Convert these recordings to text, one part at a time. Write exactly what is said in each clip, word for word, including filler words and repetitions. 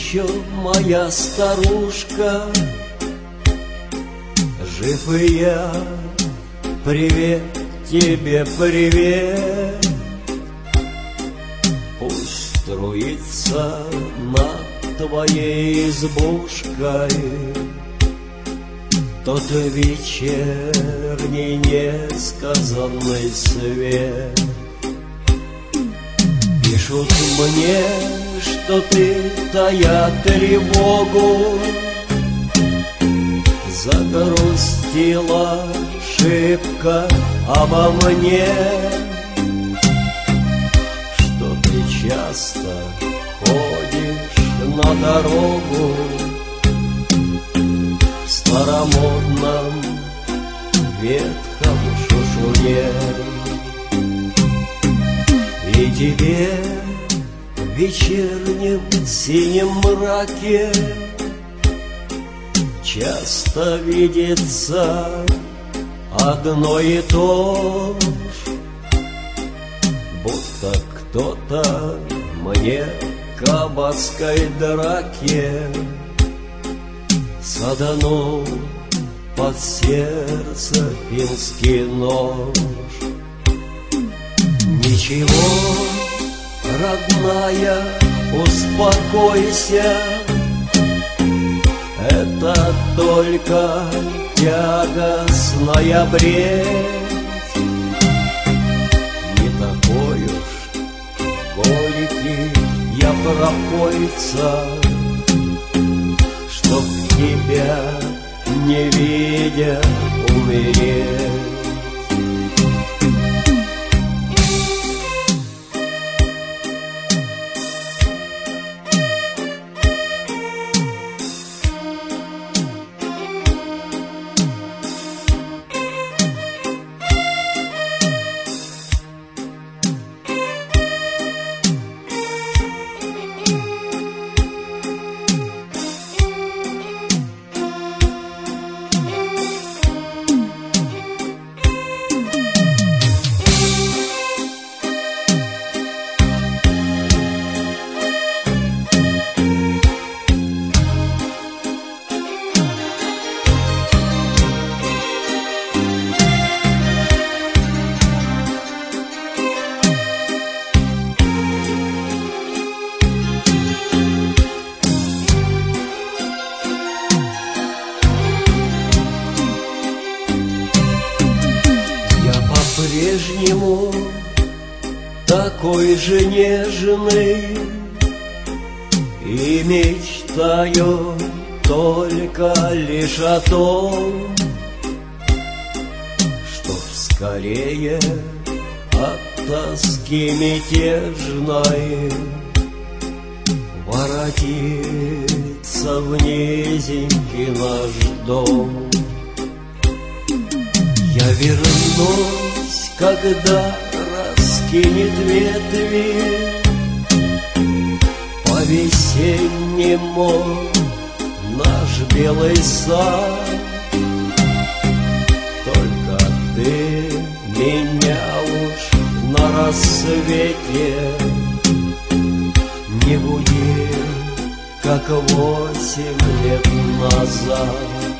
еще моя старушка, жив и я, привет тебе, привет. Пусть струится над твоей избушкой тот вечерний несказанный свет. Пишут мне, что ты, тая тревогу, загрустила шибко обо мне, что ты часто ходишь на дорогу в старомодном ветхом шушуне. И тебе в вечернем синем мраке часто видится одно и то ж, будто кто-то мне в кабацкой драке саданул под сердце финский нож. Ничего, родная, успокойся, это только тягостная бредь. Не такой уж горький я пропойца, чтоб тебя, не видя, умереть. По-прежнему такой же нежный и мечтаю только лишь о том, чтоб скорее от тоски мятежной воротиться в низенький наш дом. Я вернусь, когда раскинет ветви по-весеннему наш белый сад. Только ты меня уж на рассвете не буди, как восемь лет назад.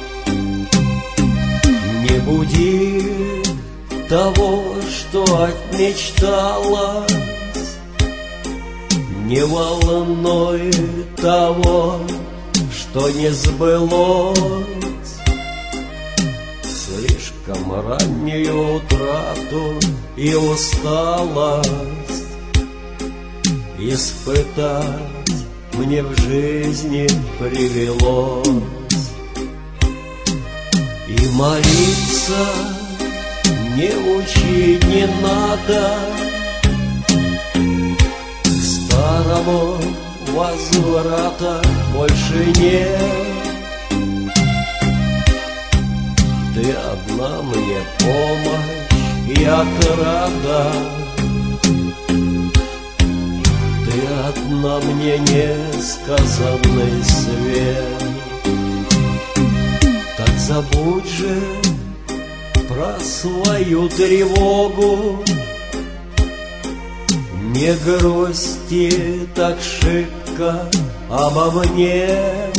Не буди того, что отмечталось, не волнуй того, что не сбылось. Слишком раннюю утрату и усталость испытать мне в жизни привелось. И молиться не учить не надо, к старому возврата больше нет. Ты одна мне помощь и отрада, ты одна мне несказанный свет. Так забудь же про свою тревогу, не грусти так шибко обо мне.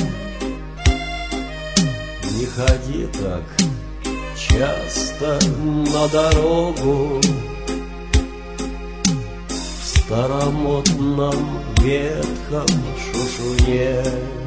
Не ходи так часто на дорогу в старомодном ветхом шушуне.